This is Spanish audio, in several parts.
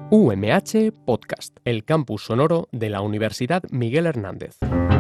UMH Podcast, el campus sonoro de la Universidad Miguel Hernández.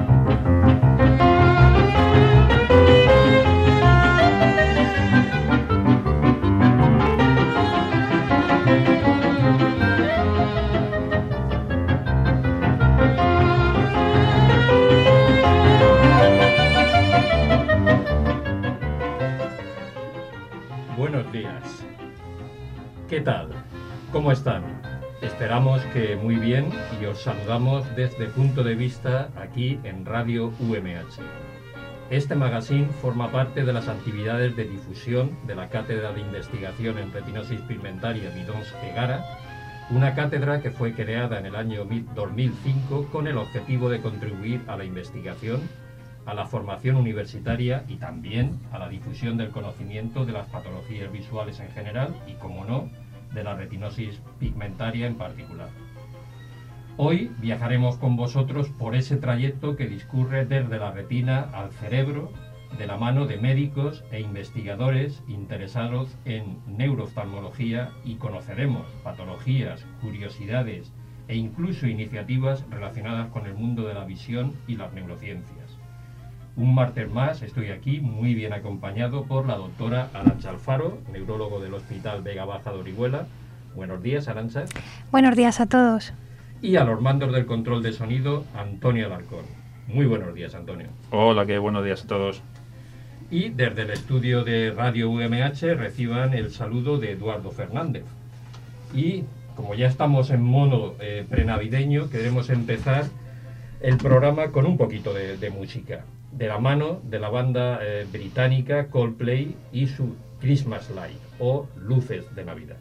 Buenos días. ¿Qué tal? ¿Cómo están? Esperamos que muy bien y os saludamos desde Punto de Vista aquí en Radio UMH. Este magazine forma parte de las actividades de difusión de la Cátedra de Investigación en Retinosis Pigmentaria Bidons Egara, una cátedra que fue creada en el año 2005 con el objetivo de contribuir a la investigación, a la formación universitaria y también a la difusión del conocimiento de las patologías visuales en general y, como no, de la retinosis pigmentaria en particular. Hoy viajaremos con vosotros por ese trayecto que discurre desde la retina al cerebro, de la mano de médicos e investigadores interesados en neurooftalmología, y conoceremos patologías, curiosidades e incluso iniciativas relacionadas con el mundo de la visión y las neurociencias. Un martes más estoy aquí muy bien acompañado por la doctora Arantxa Alfaro, neurólogo del Hospital Vega Baja de Orihuela. Buenos días, Arantxa. Buenos días a todos. Y a los mandos del control de sonido, Antonio Alarcón. Muy buenos días, Antonio. Hola, qué buenos días a todos. Y desde el estudio de Radio UMH reciban el saludo de Eduardo Fernández. Y como ya estamos en modo prenavideño, queremos empezar el programa con un poquito de música, de la mano de la banda británica Coldplay y su Christmas Light, o Luces de Navidad.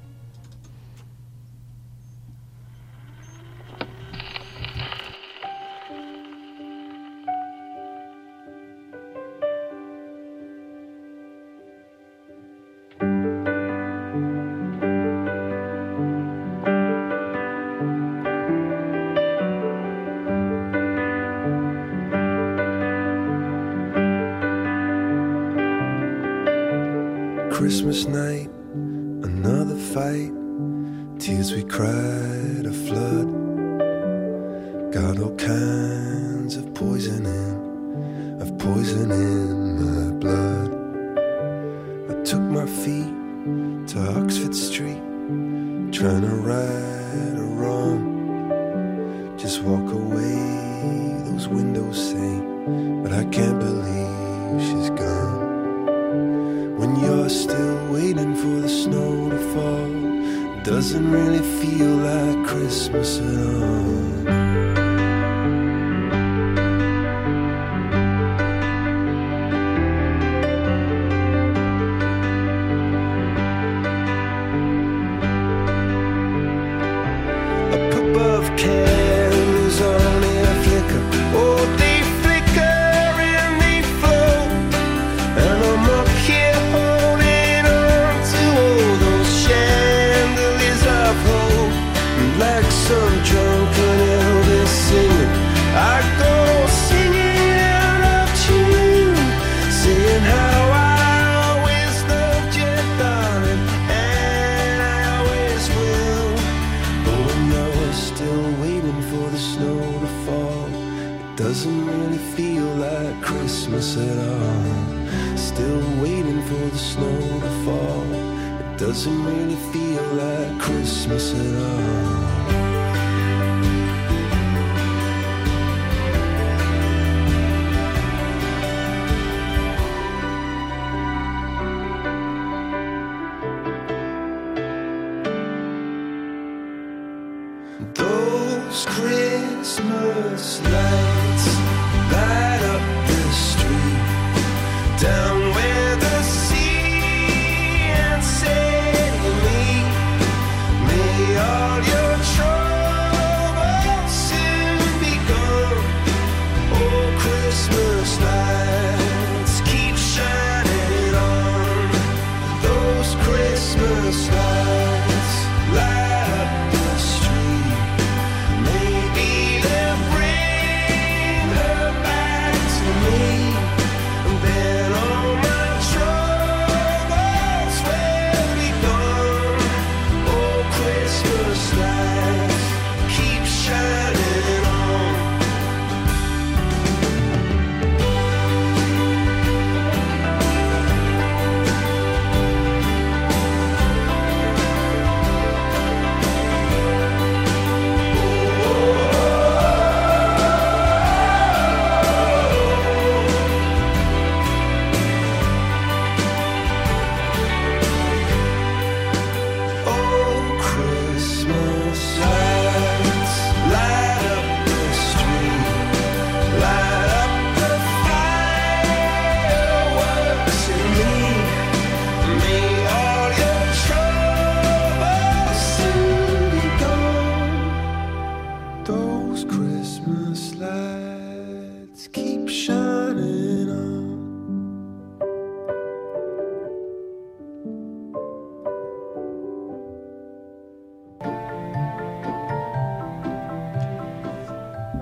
Christmas night, another fight, tears we cried, a flood, got all kinds of poison in my blood. I took my feet to Oxford Street, trying to right a wrong, just walk away, those windows say, but I can't believe she's gone. When you're still waiting for the snow to fall, it doesn't really feel like Christmas at all. Doesn't really feel like Christmas at all. Those Christmas lights light up the street, down where the sea and sailing me. May all your troubles soon be gone. Oh, Christmas lights keep shining on. Those Christmas lights light up the street. Maybe they'll bring her back to me. And then all my troubles will be gone. Oh, Christmas lights.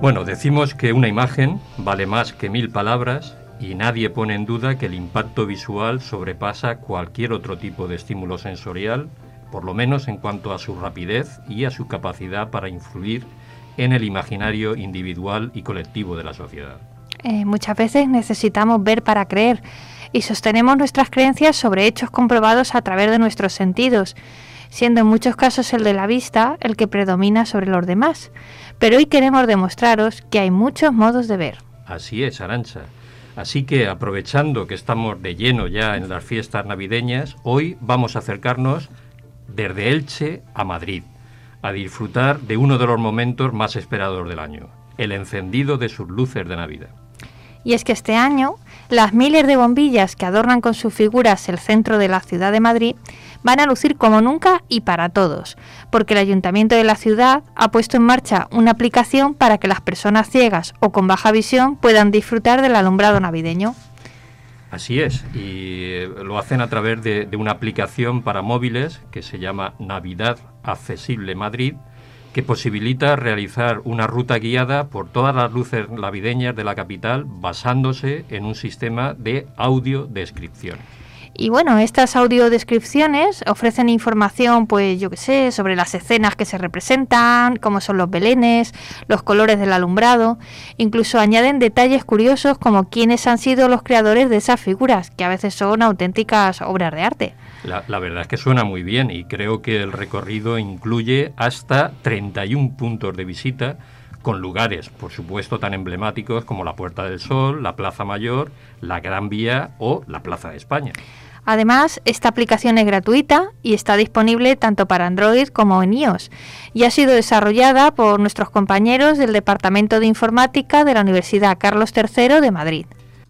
Bueno, decimos que una imagen vale más que 1000 palabras y nadie pone en duda que el impacto visual sobrepasa cualquier otro tipo de estímulo sensorial, por lo menos en cuanto a su rapidez y a su capacidad para influir en el imaginario individual y colectivo de la sociedad. Muchas veces necesitamos ver para creer y sostenemos nuestras creencias sobre hechos comprobados a través de nuestros sentidos, siendo en muchos casos el de la vista el que predomina sobre los demás. Pero hoy queremos demostraros que hay muchos modos de ver. Así es, Arantxa. Así que, aprovechando que estamos de lleno ya en las fiestas navideñas, hoy vamos a acercarnos desde Elche a Madrid, a disfrutar de uno de los momentos más esperados del año, el encendido de sus luces de Navidad. Y es que este año, las miles de bombillas que adornan con sus figuras el centro de la ciudad de Madrid van a lucir como nunca y para todos, porque el Ayuntamiento de la ciudad ha puesto en marcha una aplicación para que las personas ciegas o con baja visión puedan disfrutar del alumbrado navideño. Así es, y lo hacen a través de una aplicación para móviles que se llama Navidad Accesible Madrid, que posibilita realizar una ruta guiada por todas las luces navideñas de la capital basándose en un sistema de audiodescripción. Y bueno, estas audiodescripciones ofrecen información, pues yo qué sé, sobre las escenas que se representan, cómo son los belenes, los colores del alumbrado. Incluso añaden detalles curiosos como quiénes han sido los creadores de esas figuras, que a veces son auténticas obras de arte. La verdad es que suena muy bien y creo que el recorrido incluye hasta 31 puntos de visita con lugares, por supuesto, tan emblemáticos como la Puerta del Sol, la Plaza Mayor, la Gran Vía o la Plaza de España. Además, esta aplicación es gratuita y está disponible tanto para Android como en iOS y ha sido desarrollada por nuestros compañeros del Departamento de Informática de la Universidad Carlos III de Madrid.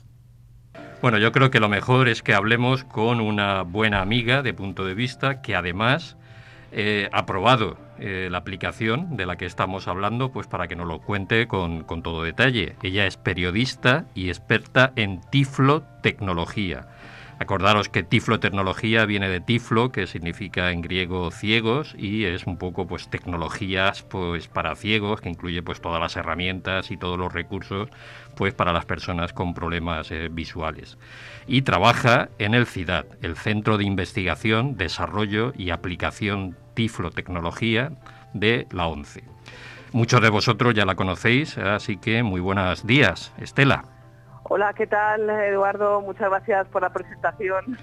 Bueno, yo creo que lo mejor es que hablemos con una buena amiga de Punto de Vista que además ha probado la aplicación de la que estamos hablando, pues para que nos lo cuente con todo detalle. Ella es periodista y experta en tiflotecnología. Acordaros que tiflotecnología viene de tiflo, que significa en griego ciegos, y es un poco pues tecnologías pues para ciegos, que incluye pues todas las herramientas y todos los recursos pues para las personas con problemas visuales. Y trabaja en el CIDAD, el Centro de Investigación, Desarrollo y Aplicación Tiflotecnología de la ONCE. Muchos de vosotros ya la conocéis, así que muy buenos días, Estela. Hola, ¿qué tal, Eduardo? Muchas gracias por la presentación.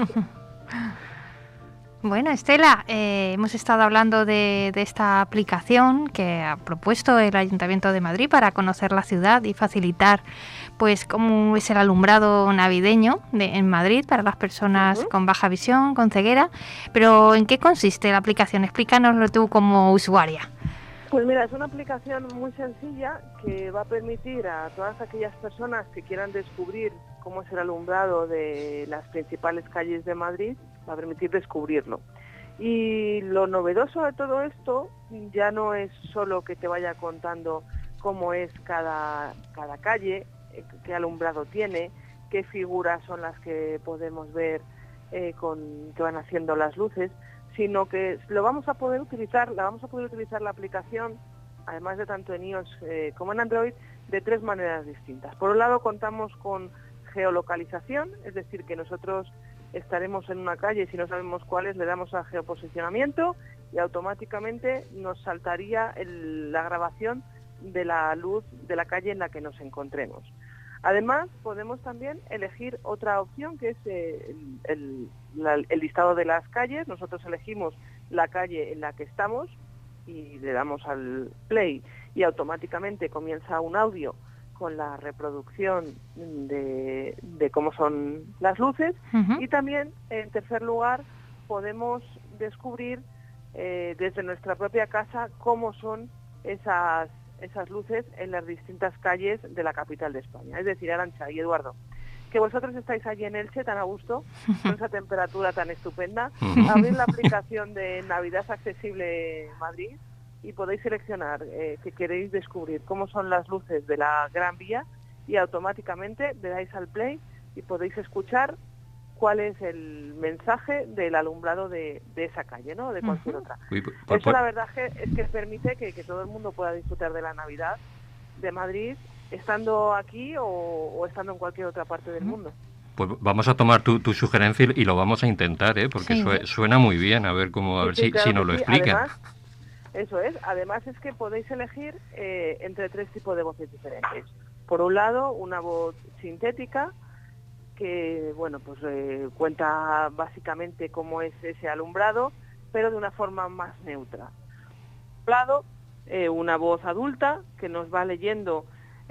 Bueno, Estela, hemos estado hablando de esta aplicación que ha propuesto el Ayuntamiento de Madrid para conocer la ciudad y facilitar pues cómo es el alumbrado navideño en Madrid para las personas con baja visión, con ceguera. Pero ¿en qué consiste la aplicación? Explícanoslo tú como usuaria. Pues mira, es una aplicación muy sencilla que va a permitir a todas aquellas personas que quieran descubrir cómo es el alumbrado de las principales calles de Madrid, va a permitir descubrirlo. Y lo novedoso de todo esto ya no es solo que te vaya contando cómo es cada calle, qué alumbrado tiene, qué figuras son las que podemos ver que van haciendo las luces, sino que la vamos a poder utilizar la aplicación, además de tanto en iOS como en Android, de tres maneras distintas. Por un lado, contamos con geolocalización, es decir, que nosotros estaremos en una calle y si no sabemos cuál es, le damos a geoposicionamiento y automáticamente nos saltaría la grabación de la luz de la calle en la que nos encontremos. Además, podemos también elegir otra opción, que es el listado de las calles. Nosotros elegimos la calle en la que estamos y le damos al play y automáticamente comienza un audio con la reproducción de cómo son las luces. Y también, en tercer lugar, podemos descubrir desde nuestra propia casa cómo son esas luces en las distintas calles de la capital de España. Es decir, Arantxa y Eduardo, que vosotros estáis allí en Elche tan a gusto, con esa temperatura tan estupenda, abrir la aplicación de Navidad Accesible Madrid y podéis seleccionar que queréis descubrir cómo son las luces de la Gran Vía y automáticamente le dais al play y podéis escuchar cuál es el mensaje del alumbrado de esa calle, ¿no? De cualquier otra. Eso la verdad es que permite que todo el mundo pueda disfrutar de la Navidad de Madrid, estando aquí o estando en cualquier otra parte del mundo. Pues vamos a tomar tu sugerencia y lo vamos a intentar, porque Sí. suena muy bien, a ver Sí, claro si nos que lo sí. explican. Además, eso es. Además es que podéis elegir entre 3 tipos de voces diferentes. Por un lado, una voz sintética que, bueno, pues cuenta básicamente cómo es ese alumbrado, pero de una forma más neutra. Por otro lado, una voz adulta que nos va leyendo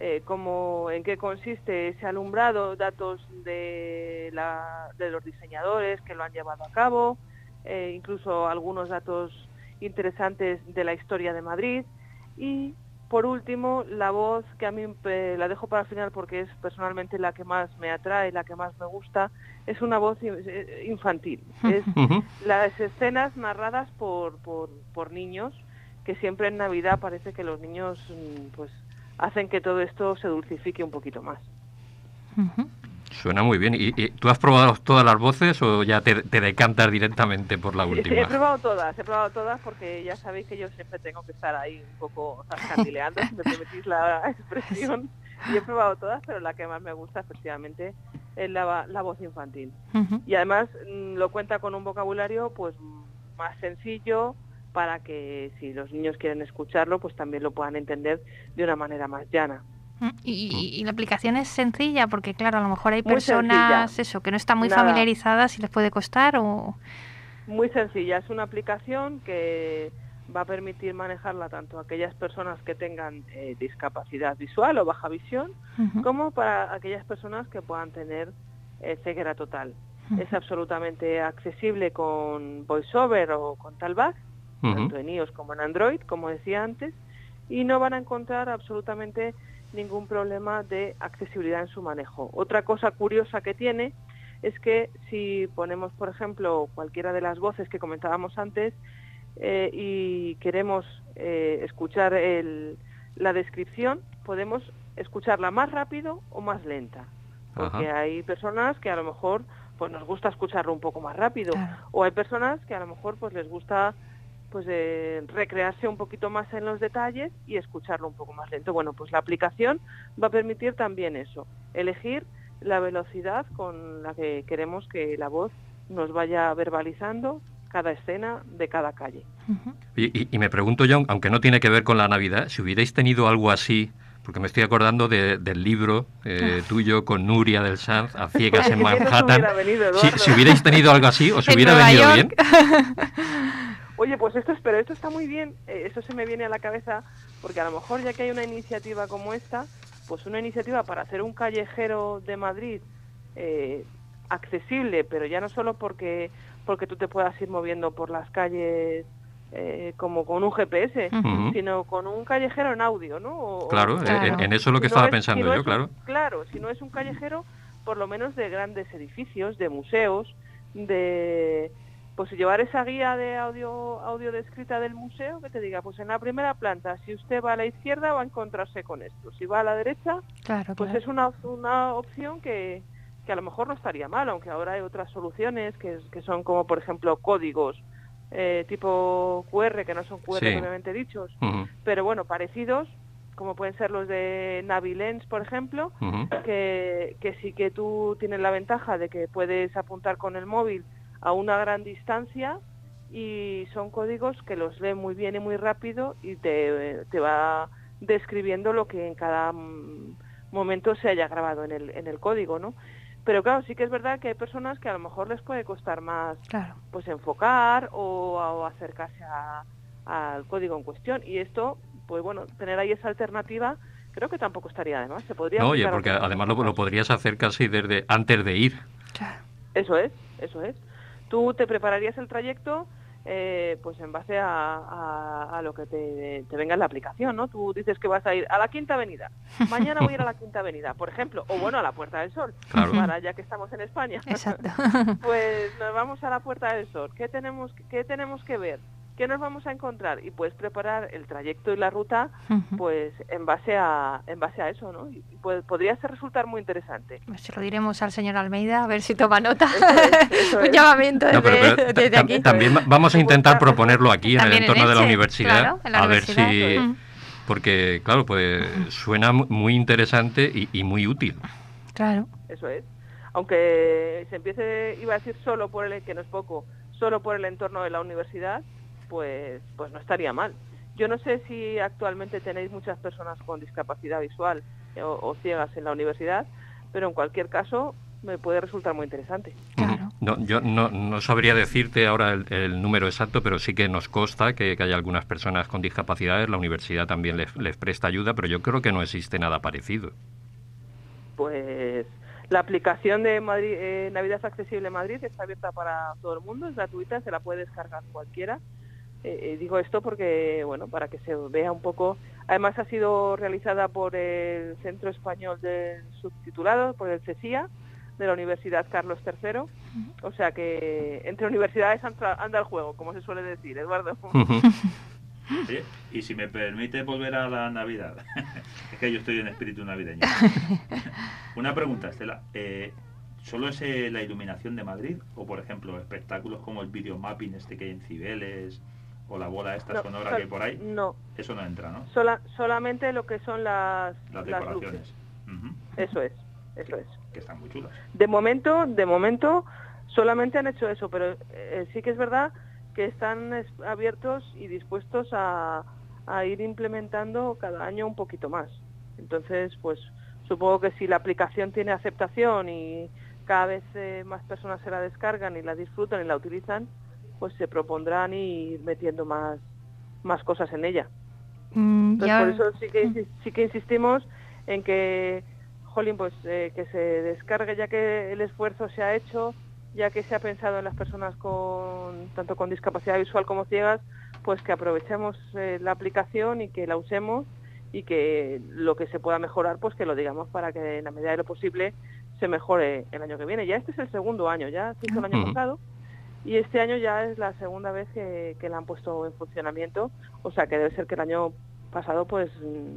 en qué consiste ese alumbrado, datos de los diseñadores que lo han llevado a cabo, incluso algunos datos interesantes de la historia de Madrid. Y por último, la voz que a mí la dejo para el final porque es personalmente la que más me atrae, la que más me gusta, es una voz infantil. Es Ujú. las escenas narradas por niños, que siempre en Navidad parece que los niños pues hacen que todo esto se dulcifique un poquito más. Ujú. Suena muy bien. ¿Y tú has probado todas las voces o ya te decantas directamente por la Sí, última? he probado todas porque ya sabéis que yo siempre tengo que estar ahí un poco zascandileando, si me permitís la expresión. Y he probado todas, pero la que más me gusta efectivamente es la voz infantil. Ujú. Y además lo cuenta con un vocabulario pues más sencillo, para que si los niños quieren escucharlo, pues también lo puedan entender de una manera más llana. Y la aplicación es sencilla porque, claro, a lo mejor hay Muy personas sencilla. que no están muy Nada. familiarizadas y les puede costar o... Muy sencilla, es una aplicación que va a permitir manejarla tanto a aquellas personas que tengan discapacidad visual o baja visión, Ujú. como para aquellas personas que puedan tener ceguera total. Es absolutamente accesible con VoiceOver o con Talkback, tanto en iOS como en Android, como decía antes, y no van a encontrar absolutamente ningún problema de accesibilidad en su manejo. Otra cosa curiosa que tiene es que si ponemos, por ejemplo, cualquiera de las voces que comentábamos antes y queremos escuchar la descripción, podemos escucharla más rápido o más lenta, porque Ajá. hay personas que a lo mejor pues nos gusta escucharlo un poco más rápido, Claro. o hay personas que a lo mejor pues les gusta pues recrearse un poquito más en los detalles y escucharlo un poco más lento. Bueno, pues la aplicación va a permitir también eso, elegir la velocidad con la que queremos que la voz nos vaya verbalizando cada escena de cada calle. Ujú. Y me pregunto yo, aunque no tiene que ver con la Navidad, si hubierais tenido algo así, porque me estoy acordando del libro tuyo con Nuria del Sanz, A ciegas en ¿Quién nos Manhattan. hubiera venido, Eduardo? Si hubierais tenido algo así, ¿os En hubiera Nueva venido York. bien? Oye, pues esto está muy bien. Eso se me viene a la cabeza porque a lo mejor ya que hay una iniciativa como esta, pues una iniciativa para hacer un callejero de Madrid accesible, pero ya no solo porque tú te puedas ir moviendo por las calles como con un GPS, Ujú. sino con un callejero en audio, ¿no? Claro, Claro. en eso es lo que Si no estaba es- pensando si no yo, es claro. Claro, si no es un callejero, por lo menos de grandes edificios, de museos, pues llevar esa guía de audio descrita del museo que te diga, pues en la primera planta, si usted va a la izquierda va a encontrarse con esto, si va a la derecha, Claro, pues claro. es una opción que a lo mejor no estaría mal, aunque ahora hay otras soluciones que son como, por ejemplo, códigos tipo QR, que no son QR Sí. propiamente dichos, Ujú, pero bueno, parecidos, como pueden ser los de Navilens, por ejemplo, ujú. que sí que tú tienes la ventaja de que puedes apuntar con el móvil a una gran distancia y son códigos que los lee muy bien y muy rápido y te va describiendo lo que en cada momento se haya grabado en el código, ¿no? Pero claro, sí que es verdad que hay personas que a lo mejor les puede costar más Claro. pues enfocar o acercarse al código en cuestión, y esto, pues bueno, tener ahí esa alternativa creo que tampoco estaría de más. Se podría No, oye, aplicar a porque otras además cosas. lo podrías hacer casi desde antes de ir. Claro. Eso es. Tú te prepararías el trayecto pues en base a lo que te venga en la aplicación, ¿no? Tú dices que vas a ir a la Quinta Avenida. Mañana voy a ir a la Quinta Avenida, por ejemplo, o bueno, a la Puerta del Sol, Claro. para ya que estamos en España. Exacto. Pues nos vamos a la Puerta del Sol. ¿Qué tenemos que ver? ¿Qué nos vamos a encontrar? Y puedes preparar el trayecto y la ruta Ujú. pues en base a eso, ¿no? Y podría resultar muy interesante. Pues se lo diremos al señor Almeida a ver si toma nota. Eso es. Un llamamiento No, pero desde aquí. también vamos a intentar Buscar- proponerlo aquí en el También en entorno de la Elche, universidad, claro, en la a ver universidad. si Mm. porque claro, pues suena muy interesante y muy útil. Claro. Eso es. Aunque se empiece, iba a decir solo por el, que no es poco, solo por el entorno de la universidad, pues no estaría mal. Yo no sé si actualmente tenéis muchas personas con discapacidad visual o ciegas en la universidad, pero en cualquier caso me puede resultar muy interesante. Claro. No, yo no sabría decirte ahora el número exacto, pero sí que nos consta que hay algunas personas con discapacidades. La universidad también les presta ayuda, pero yo creo que no existe nada parecido. Pues la aplicación de Madrid, Navidad Accesible Madrid está abierta para todo el mundo, es gratuita, se la puede descargar cualquiera. Digo esto porque, bueno, para que se vea un poco. Además ha sido realizada por el Centro Español del Subtitulado, por el CESIA, de la Universidad Carlos III. O sea que entre universidades anda el juego, como se suele decir, Eduardo. Sí, y si me permite volver a la Navidad, es que yo estoy en espíritu navideño. Una pregunta, Estela. ¿Solo es la iluminación de Madrid? O, por ejemplo, espectáculos como el videomapping que hay en Cibeles, o la bola esta sonora que hay por ahí? No. Eso no entra, ¿no? Solamente lo que son las decoraciones. Luces. Eso es. Que están muy chulas. De momento, solamente han hecho eso, pero sí que es verdad que están abiertos y dispuestos a ir implementando cada año un poquito más. Entonces, pues supongo que si la aplicación tiene aceptación y cada vez más personas se la descargan y la disfrutan y la utilizan, pues se propondrán ir metiendo más cosas en ella. Entonces, por eso sí que insistimos en que, jolín, pues que se descargue, ya que el esfuerzo se ha hecho, ya que se ha pensado en las personas tanto con discapacidad visual como ciegas, pues que aprovechemos la aplicación y que la usemos, y que lo que se pueda mejorar, pues que lo digamos para que en la medida de lo posible se mejore el año que viene. Ya este es el segundo año, ya se hizo el año pasado, y este año ya es la segunda vez que la han puesto en funcionamiento, o sea que debe ser que el año pasado pues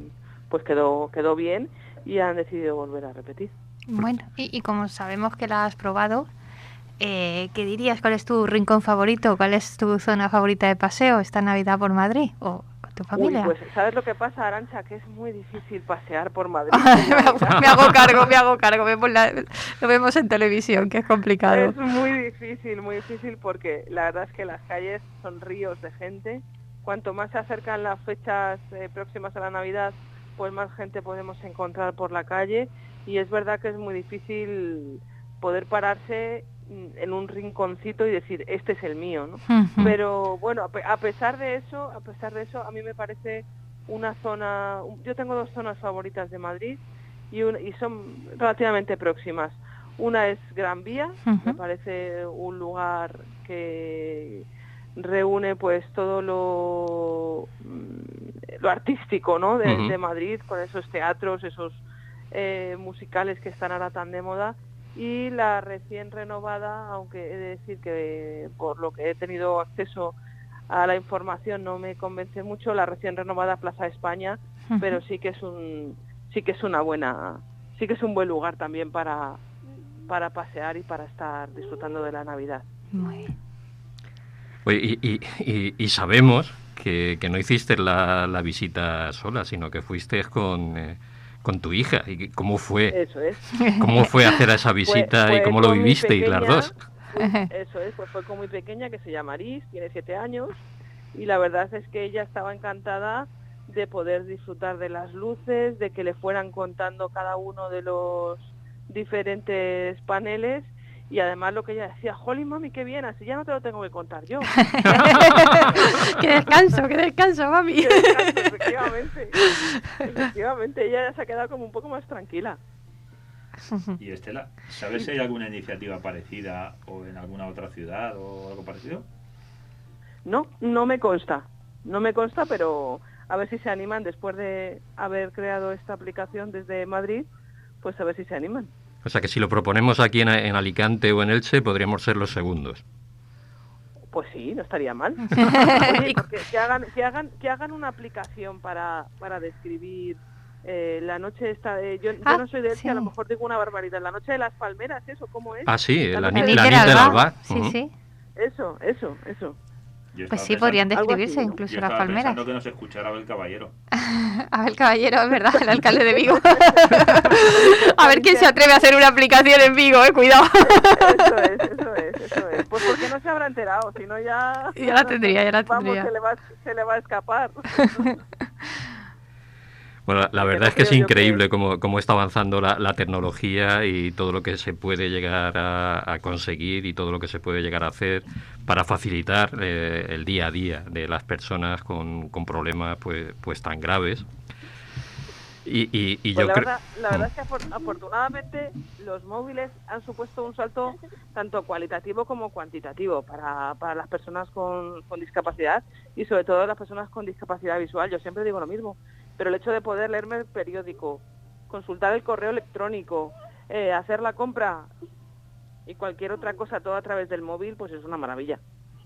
quedó bien y han decidido volver a repetir. Bueno, y como sabemos que la has probado, ¿qué dirías? ¿Cuál es tu rincón favorito? ¿Cuál es tu zona favorita de paseo esta Navidad por Madrid o con tu familia? Pues ¿sabes lo que pasa, Arantxa? Que es muy difícil pasear por Madrid. me hago cargo. Lo vemos en televisión, que es complicado. Es muy difícil porque la verdad es que las calles son ríos de gente. Cuanto más se acercan las fechas próximas a la Navidad, pues más gente podemos encontrar por la calle, y es verdad que es muy difícil poder pararse en un rinconcito y decir, este es el mío, ¿no? Uh-huh. Pero bueno, a pesar de eso, a mí me parece una zona. Yo tengo dos zonas favoritas de Madrid y son relativamente próximas. Una es Gran Vía, uh-huh. Me parece un lugar que reúne pues todo lo artístico, ¿no? Uh-huh. de Madrid, con esos teatros, esos musicales que están ahora tan de moda. Y la recién renovada, aunque he de decir que por lo que he tenido acceso a la información no me convence mucho, la recién renovada Plaza España, uh-huh. Pero sí que es un buen lugar también para pasear y para estar disfrutando de la Navidad. Muy bien. Oye, y sabemos que no hiciste la visita sola, sino que fuiste con tu hija. ¿Y cómo fue? Eso es. ¿Cómo fue hacer esa visita y cómo lo vivisteis las dos? Eso es, pues fue con muy pequeña, que se llama Aris, tiene 7 años, y la verdad es que ella estaba encantada de poder disfrutar de las luces, de que le fueran contando cada uno de los diferentes paneles, y además lo que ella decía, jolly mami, qué bien, así ya no te lo tengo que contar yo. ¡Qué descanso, mami! ¡Qué descanso, efectivamente, ella se ha quedado como un poco más tranquila. Y Estela, ¿sabes si hay alguna iniciativa parecida o en alguna otra ciudad o algo parecido? No me consta, pero a ver si se animan, después de haber creado esta aplicación desde Madrid, pues a ver si se animan. O sea que si lo proponemos aquí en Alicante o en Elche, podríamos ser los segundos. Pues sí, no estaría mal. Oye, porque que hagan una aplicación para describir la noche esta de... Yo no soy de Elche, sí. A lo mejor digo una barbaridad. La noche de las palmeras, ¿eso cómo es? Ah, sí, la nit del alba. Sí, uh-huh. sí. Eso. Yo Pues estaba sí, pensando- podrían Algo así, describirse ¿no? incluso Yo las estaba palmeras. pensando que nos escuchara Abel Caballero. Abel Caballero, es verdad, el alcalde de Vigo. A ver quién se atreve a hacer una aplicación en Vigo, cuidado. Eso es. Pues porque no se habrá enterado, si no ya... Ya la tendría. Vamos, se le va a escapar. Bueno, la Porque verdad no es que es creo yo increíble cómo está avanzando la tecnología y todo lo que se puede llegar a conseguir y todo lo que se puede llegar a hacer para facilitar el día a día de las personas con problemas pues tan graves. Y Pues yo la creo... verdad es que afortunadamente los móviles han supuesto un salto tanto cualitativo como cuantitativo para las personas con discapacidad y sobre todo las personas con discapacidad visual. Yo siempre digo lo mismo, pero el hecho de poder leerme el periódico, consultar el correo electrónico, hacer la compra y cualquier otra cosa todo a través del móvil, pues es una maravilla.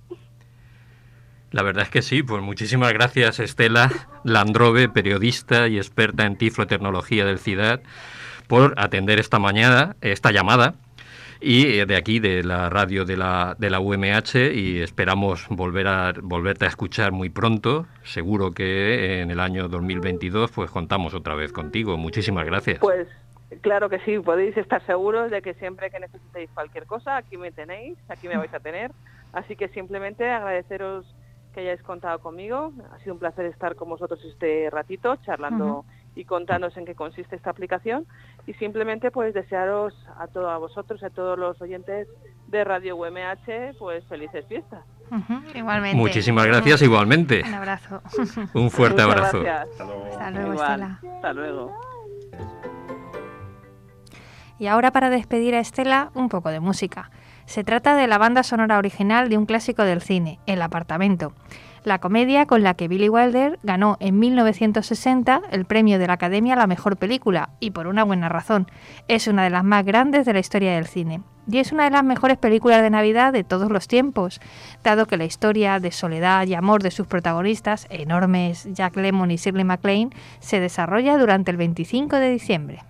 La verdad es que sí, pues muchísimas gracias Estela Landrove, periodista y experta en tiflotecnología del CIDAD, por atender esta llamada y de aquí de la radio de la UMH, y esperamos volverte a escuchar muy pronto. Seguro que en el año 2022 pues contamos otra vez contigo. Muchísimas gracias. Pues claro que sí, podéis estar seguros de que siempre que necesitéis cualquier cosa, aquí me tenéis, aquí me vais a tener. Así que simplemente agradeceros que hayáis contado conmigo. Ha sido un placer estar con vosotros este ratito charlando y contándonos en qué consiste esta aplicación, y simplemente pues desearos a todos vosotros, a todos los oyentes de Radio UMH, pues felices fiestas. Igualmente. Muchísimas gracias, igualmente. Un abrazo. Un fuerte Muchas abrazo. Gracias. Hasta luego. Hasta luego, Igual. Estela. Hasta luego. Y ahora, para despedir a Estela, un poco de música. Se trata de la banda sonora original de un clásico del cine, El apartamento, la comedia con la que Billy Wilder ganó en 1960 el premio de la Academia a la mejor película, y por una buena razón. Es una de las más grandes de la historia del cine, y es una de las mejores películas de Navidad de todos los tiempos, dado que la historia de soledad y amor de sus protagonistas, enormes Jack Lemmon y Shirley MacLaine, se desarrolla durante el 25 de diciembre.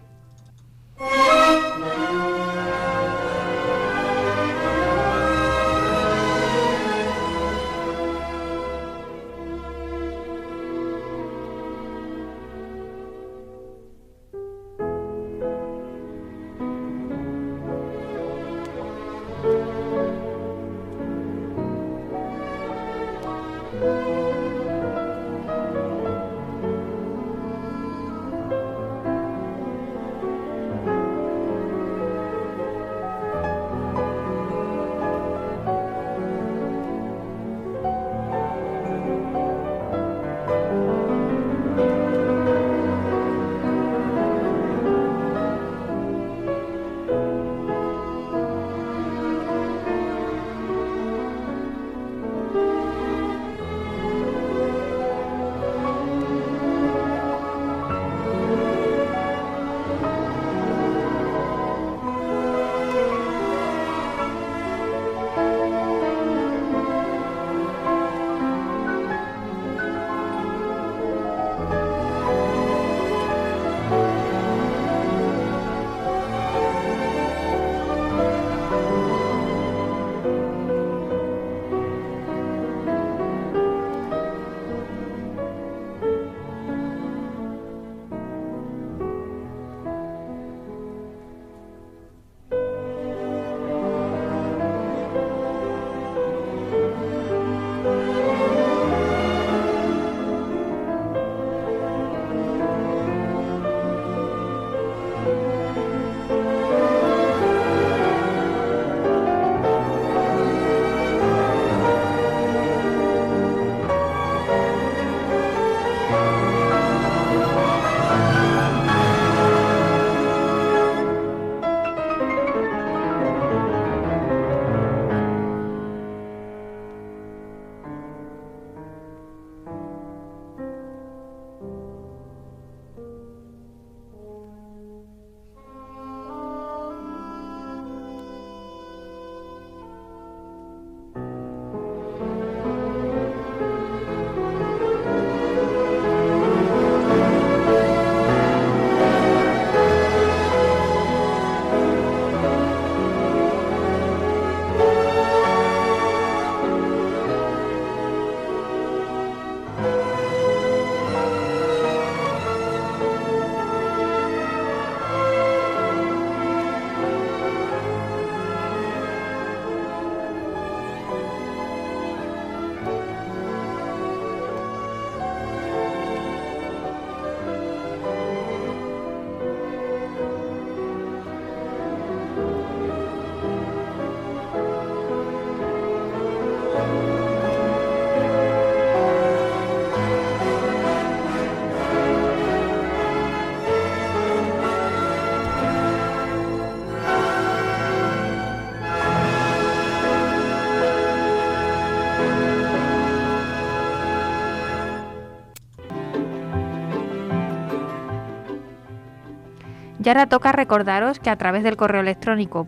Y ahora toca recordaros que a través del correo electrónico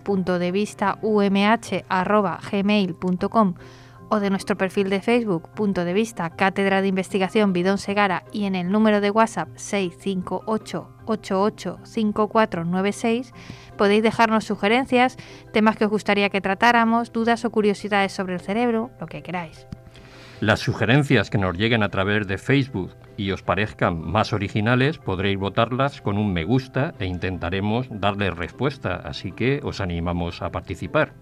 puntodevistaumh@gmail.com o de nuestro perfil de Facebook, Punto de Vista, Cátedra de Investigación Bidón Segara, y en el número de WhatsApp 658-885496, podéis dejarnos sugerencias, temas que os gustaría que tratáramos, dudas o curiosidades sobre el cerebro, lo que queráis. Las sugerencias que nos lleguen a través de Facebook y os parezcan más originales, podréis votarlas con un me gusta e intentaremos darles respuesta, así que os animamos a participar.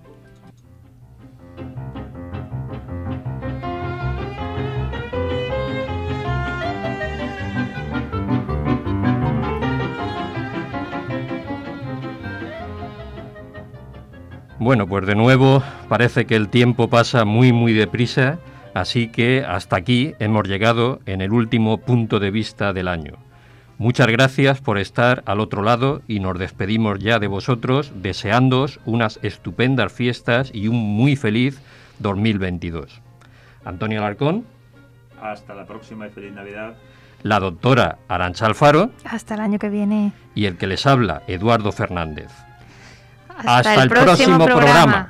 Bueno, pues de nuevo parece que el tiempo pasa muy deprisa, así que hasta aquí hemos llegado en el último punto de vista del año. Muchas gracias por estar al otro lado y nos despedimos ya de vosotros deseándoos unas estupendas fiestas y un muy feliz 2022. Antonio Alarcón. Hasta la próxima y feliz Navidad. La doctora Arantxa Alfaro. Hasta el año que viene. Y el que les habla, Eduardo Fernández. Hasta el próximo programa.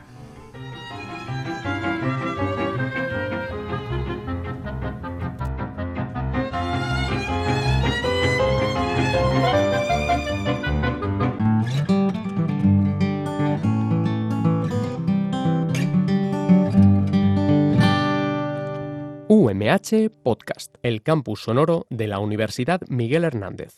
UMH Podcast, el campus sonoro de la Universidad Miguel Hernández.